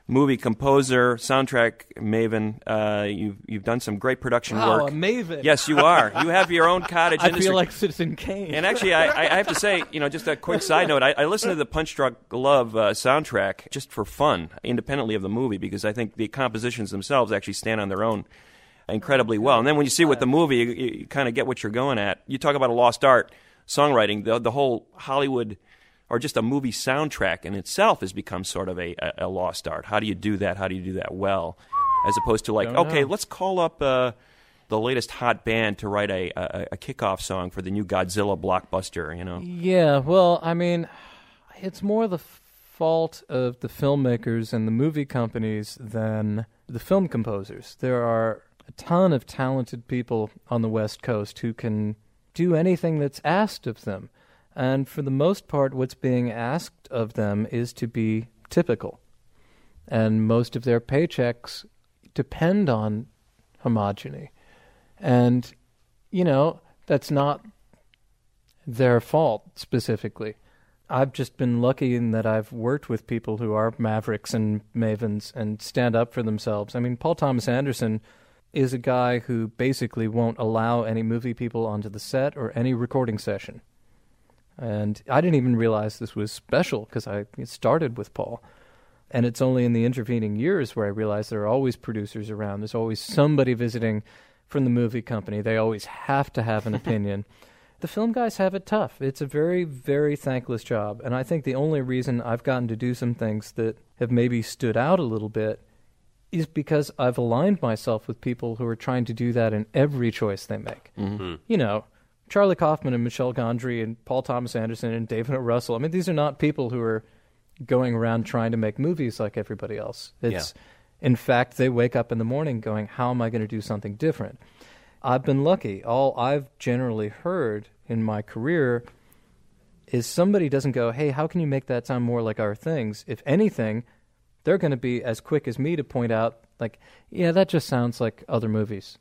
movie composer, soundtrack maven. Uh, you've you've done some great production wow, work. a maven. Yes, you are. You have your own cottage I industry. feel like Citizen Kane. And actually, I, I have to say, you know, just a quick side note, I, I listened to the Punch Drunk Love uh, soundtrack just for fun, independently of the movie, because I think the compositions themselves actually stand on their own incredibly well. And then when you see what the movie, you, you kind of get what you're going at. You talk about a lost art, songwriting, the, the whole Hollywood, or just a movie soundtrack in itself has become sort of a, a, a lost art. How do you do that? How do you do that well? As opposed to like, okay, let's call up uh, the latest hot band to write a, a, a kickoff song for the new Godzilla blockbuster, you know? Yeah, well, I mean, it's more the fault of the filmmakers and the movie companies than the film composers. There are a ton of talented people on the West Coast who can do anything that's asked of them. And for the most part, what's being asked of them is to be typical. And most of their paychecks depend on homogeny. And, you know, that's not their fault specifically. I've just been lucky in that I've worked with people who are mavericks and mavens and stand up for themselves. I mean, Paul Thomas Anderson is a guy who basically won't allow any movie people onto the set or any recording session. And I didn't even realize this was special because I started with Paul. And it's only in the intervening years where I realized there are always producers around. There's always somebody visiting from the movie company. They always have to have an opinion. The film guys have it tough. It's a very, very thankless job. And I think the only reason I've gotten to do some things that have maybe stood out a little bit is because I've aligned myself with people who are trying to do that in every choice they make. Mm-hmm. You know, Charlie Kaufman and Michel Gondry and Paul Thomas Anderson and David O. Russell. I mean, these are not people who are going around trying to make movies like everybody else. It's, yeah. In fact, they wake up in the morning going, how am I going to do something different? I've been lucky. All I've generally heard in my career is somebody doesn't go, hey, how can you make that sound more like our things? If anything, they're going to be as quick as me to point out, like, yeah, that just sounds like other movies.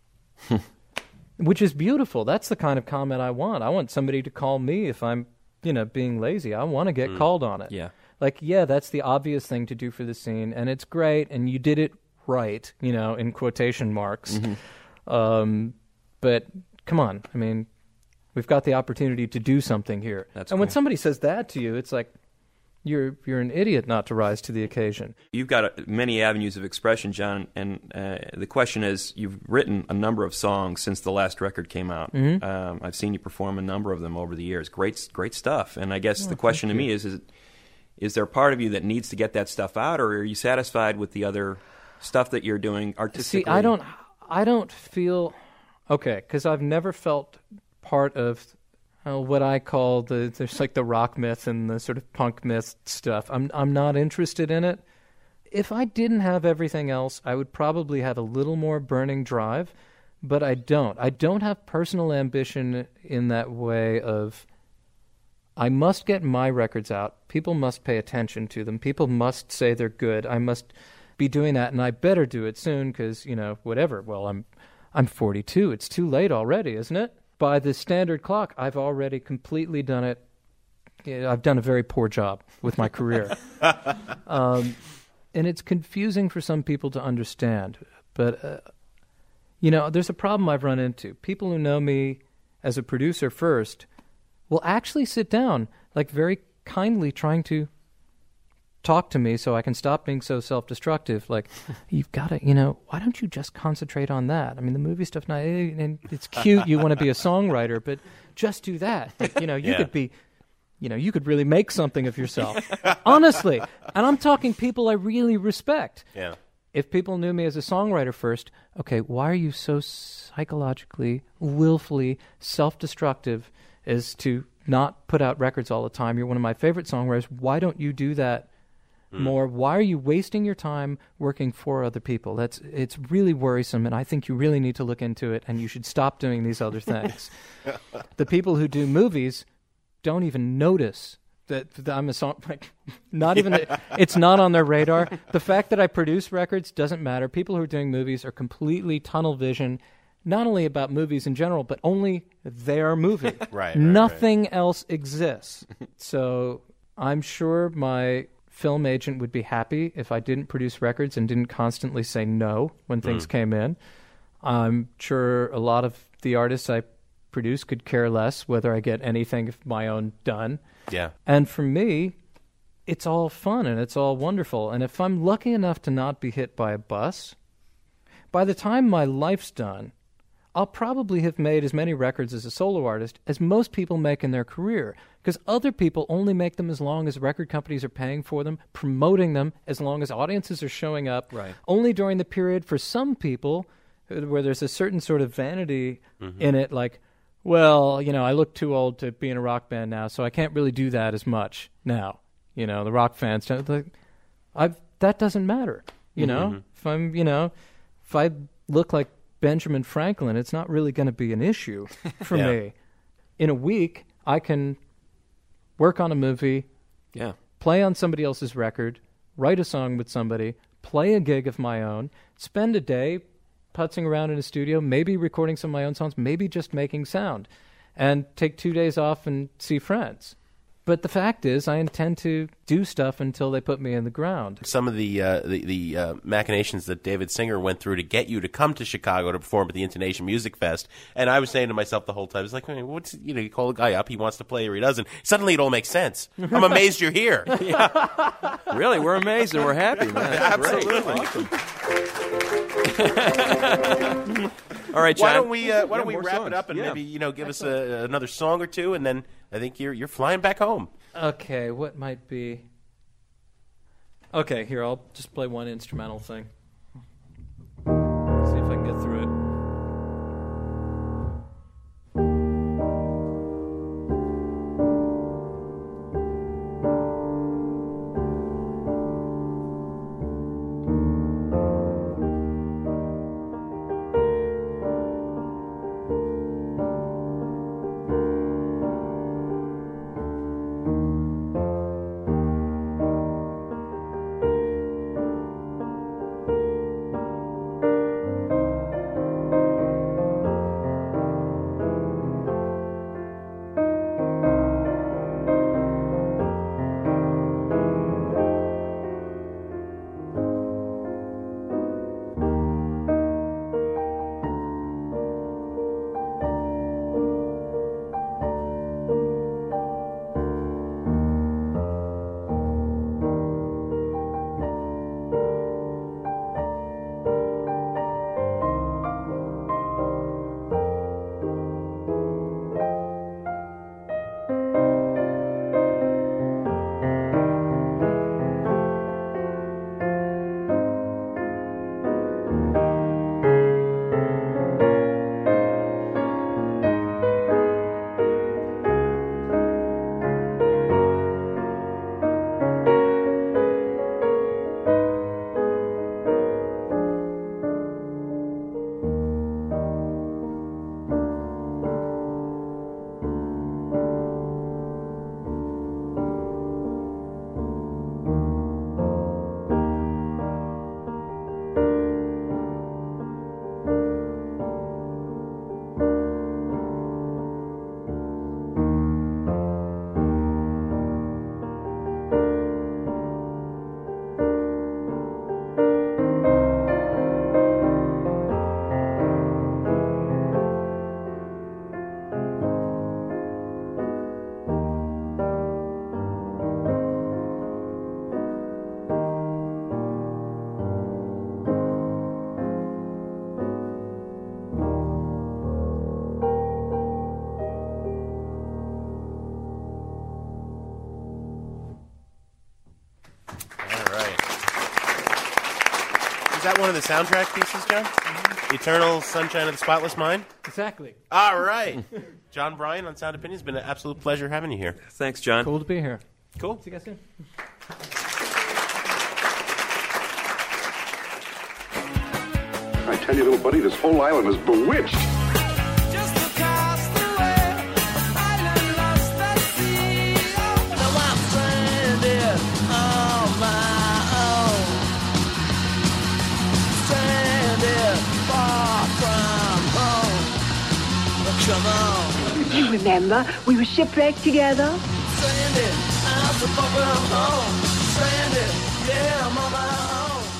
Which is beautiful. That's the kind of comment I want. I want somebody to call me if I'm, you know, being lazy. I want to get mm. called on it. Yeah. Like, yeah, that's the obvious thing to do for the scene, and it's great, and you did it right, you know, in quotation marks. Mm-hmm. Um, but come on, I mean, we've got the opportunity to do something here. That's and cool. when somebody says that to you, it's like, You're you're an idiot not to rise to the occasion. You've got a, many avenues of expression, John, and uh, the question is, you've written a number of songs since the last record came out. Mm-hmm. Um, I've seen you perform a number of them over the years. Great, great stuff. And I guess Oh, the question to thank me you. is, is, is there a part of you that needs to get that stuff out, or are you satisfied with the other stuff that you're doing artistically? See, I don't, I don't feel okay because I've never felt part of uh, what I call the there's like the rock myth and the sort of punk myth stuff. I'm I'm not interested in it. If I didn't have everything else, I would probably have a little more burning drive, but I don't. I don't have personal ambition in that way of I must get my records out. People must pay attention to them. People must say they're good. I must be doing that, and I better do it soon because, you know, whatever. Well, I'm I'm forty-two. It's too late already, isn't it? By the standard clock, I've already completely done it. Yeah, I've done a very poor job with my career. um, and it's confusing for some people to understand. But, uh, you know, there's a problem I've run into. People who know me as a producer first will actually sit down, like very kindly trying to talk to me so I can stop being so self-destructive. Like, you've got to, you know, why don't you just concentrate on that? I mean, the movie stuff, now, and it's cute, you want to be a songwriter, but just do that. Like, you know, you Yeah. could be, you know, you could really make something of yourself. Honestly. And I'm talking people I really respect. Yeah. If people knew me as a songwriter first, okay, why are you so psychologically, willfully self-destructive as to not put out records all the time? You're one of my favorite songwriters. Why don't you do that mm. more? Why are you wasting your time working for other people? That's it's really worrisome, and I think you really need to look into it, and you should stop doing these other things. The people who do movies don't even notice that, that I'm a song. Like, not even yeah. It's not on their radar. The fact that I produce records doesn't matter. People who are doing movies are completely tunnel vision, not only about movies in general, but only their movie. right, right. Nothing right. else exists. So I'm sure my film agent would be happy if I didn't produce records and didn't constantly say no when things Mm. came in. I'm sure a lot of the artists I produce could care less whether I get anything of my own done. Yeah. And for me, it's all fun and it's all wonderful. And if I'm lucky enough to not be hit by a bus, by the time my life's done, I'll probably have made as many records as a solo artist as most people make in their career, because other people only make them as long as record companies are paying for them, promoting them, as long as audiences are showing up. Right. Only during the period for some people where there's a certain sort of vanity Mhm. in it, like, well, you know, I look too old to be in a rock band now, so I can't really do that as much now. You know, the rock fans don't like, I've that doesn't matter. You know, Mhm. if I'm, you know, if I look like Benjamin Franklin, it's not really going to be an issue for Yeah. me. In a week, I can work on a movie, Yeah. play on somebody else's record, write a song with somebody, play a gig of my own, spend a day putzing around in a studio, maybe recording some of my own songs, maybe just making sound, and take two days off and see friends. But the fact is, I intend to do stuff until they put me in the ground. Some of the uh, the, the uh, machinations that David Singer went through to get you to come to Chicago to perform at the Intonation Music Fest, and I was saying to myself the whole time, it's like, what's you know, you call a guy up, he wants to play or he doesn't. Suddenly it all makes sense. I'm amazed you're here. Yeah. Really, we're amazed and we're happy, man. That's great. Absolutely. All right, John. Why don't we uh, why Yeah, don't we more wrap songs. it up and Yeah. maybe you know give us a, another song or two, and then I think you're you're flying back home. Okay, what might be... Okay, here, I'll just play one instrumental thing. See if I can get through it. Is that one of the soundtrack pieces, John? Mm-hmm. Eternal Sunshine of the Spotless Mind? Exactly. All right. John Bryan on Sound Opinions. It's been an absolute pleasure having you here. Thanks, John. Cool to be here. Cool. See you guys soon. I tell you, little buddy, this whole island is bewitched. Come on. Do you remember? We were shipwrecked together. Stranded, I'm so far from home. Stranded.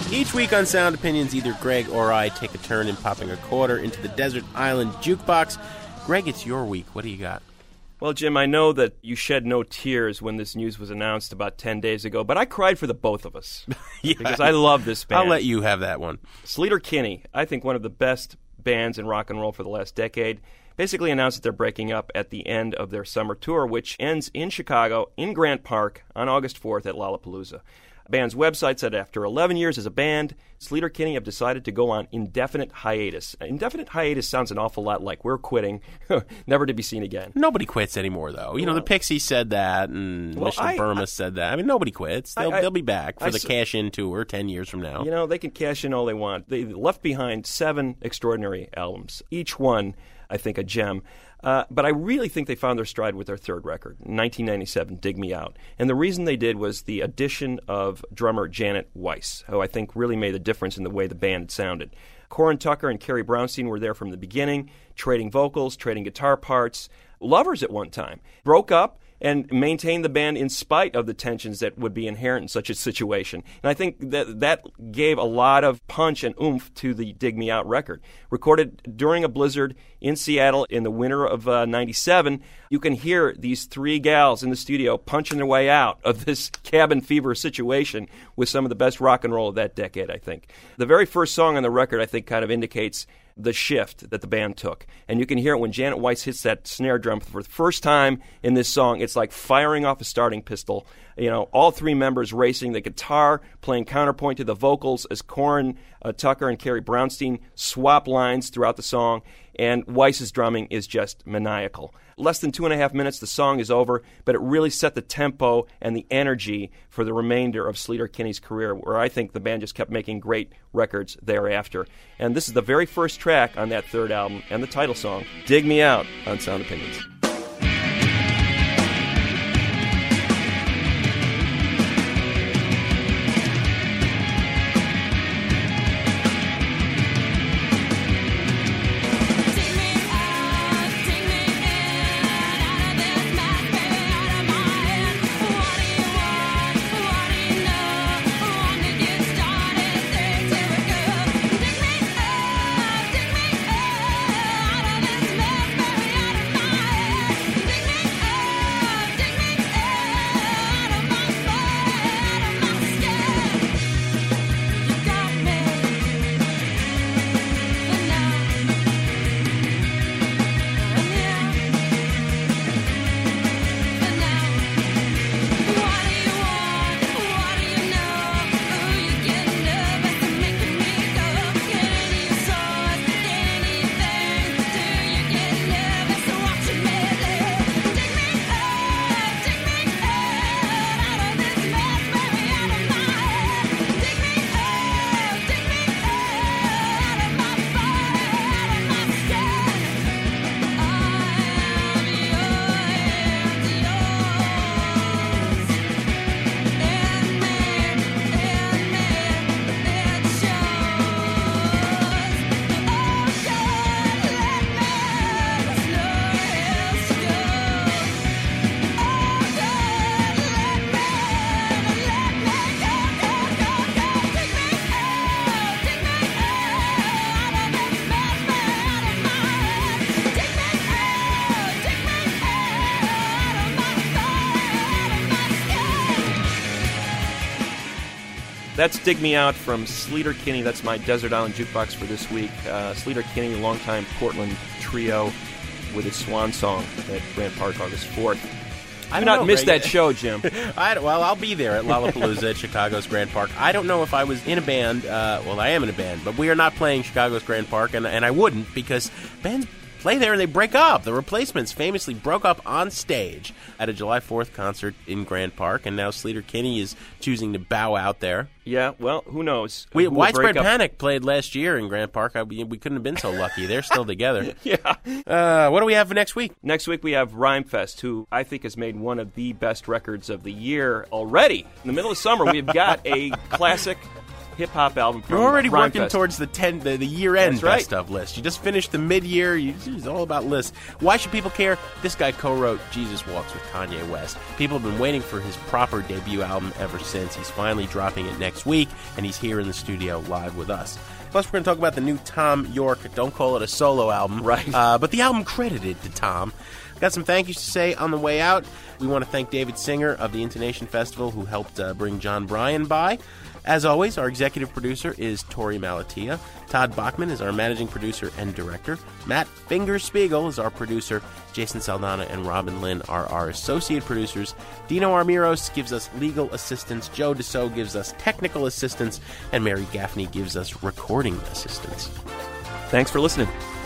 Each week on Sound Opinions, either Greg or I take a turn in popping a quarter into the Desert Island Jukebox. Greg, it's your week. What do you got? Well, Jim, I know that you shed no tears when this news was announced about ten days ago, but I cried for the both of us. Yeah. Because I love this band. I'll let you have that one. Sleater-Kinney, I think one of the best bands in rock and roll for the last decade, basically announced that they're breaking up at the end of their summer tour, which ends in Chicago, in Grant Park, on August fourth at Lollapalooza. Band's website said after eleven years as a band, Sleater-Kinney have decided to go on indefinite hiatus. Indefinite hiatus sounds an awful lot like we're quitting, never to be seen again. Nobody quits anymore, though. You know, the Pixies said that, and Well, Michelle I- Burma I- said that. I mean, nobody quits. They'll, I- I- they'll be back for I the s- cash-in tour ten years from now. You know, they can cash in all they want. They left behind seven extraordinary albums, each one, I think, a gem. Uh, but I really think they found their stride with their third record, nineteen ninety-seven, Dig Me Out. And the reason they did was the addition of drummer Janet Weiss, who I think really made a difference in the way the band had sounded. Corin Tucker and Carrie Brownstein were there from the beginning, trading vocals, trading guitar parts, lovers at one time. Broke up and maintained the band in spite of the tensions that would be inherent in such a situation. And I think that that gave a lot of punch and oomph to the Dig Me Out record. Recorded during a blizzard in Seattle in the winter of uh, ninety-seven, you can hear these three gals in the studio punching their way out of this cabin fever situation with some of the best rock and roll of that decade, I think. The very first song on the record, I think, kind of indicates the shift that the band took. And you can hear it when Janet Weiss hits that snare drum for the first time in this song. It's like firing off a starting pistol. You know, all three members racing, the guitar playing counterpoint to the vocals as Corin uh, Tucker and Carrie Brownstein swap lines throughout the song. And Weiss's drumming is just maniacal. Less than two and a half minutes, the song is over, but it really set the tempo and the energy for the remainder of Sleater-Kinney's career, where I think the band just kept making great records thereafter. And this is the very first track on that third album, and the title song, Dig Me Out, on Sound Opinions. That's Dig Me Out from Sleater-Kinney. That's my Desert Island Jukebox for this week. Uh, Sleater-Kinney, longtime Portland trio with its swan song at Grant Park August fourth. I I do don't not know, miss Greg. that show, Jim. I, well, I'll be there at Lollapalooza at Chicago's Grand Park. I don't know if I was in a band. Uh, well, I am in a band, but we are not playing Chicago's Grand Park, and, and I wouldn't because bands play there and they break up. The Replacements famously broke up on stage at a July fourth concert in Grand Park, and now Sleater-Kinney is choosing to bow out there. Yeah, well, who knows? We, Who will Widespread break up- Panic played last year in Grand Park. I, we, we couldn't have been so lucky. They're still together. Yeah. Uh, what do we have for next week? Next week we have Rhymefest, who I think has made one of the best records of the year already. In the middle of summer, we've got a classic hip hop album. From You're already Rhyme working Fest. towards the ten, the, the year end That's right. best of list. You just finished the mid year. It's all about lists. Why should people care? This guy co-wrote Jesus Walks with Kanye West. People have been waiting for his proper debut album ever since. He's finally dropping it next week, and he's here in the studio live with us. Plus, we're going to talk about the new Tom York, don't call it a solo album, right? Uh, but the album credited to Tom. Got some thank yous to say on the way out. We want to thank David Singer of the Intonation Festival, who helped uh, bring John Bryan by. As always, our executive producer is Tori Malatia. Todd Bachman is our managing producer and director. Matt Fingerspiegel is our producer. Jason Saldana and Robin Lynn are our associate producers. Dino Armiros gives us legal assistance. Joe Deso gives us technical assistance. And Mary Gaffney gives us recording assistance. Thanks for listening.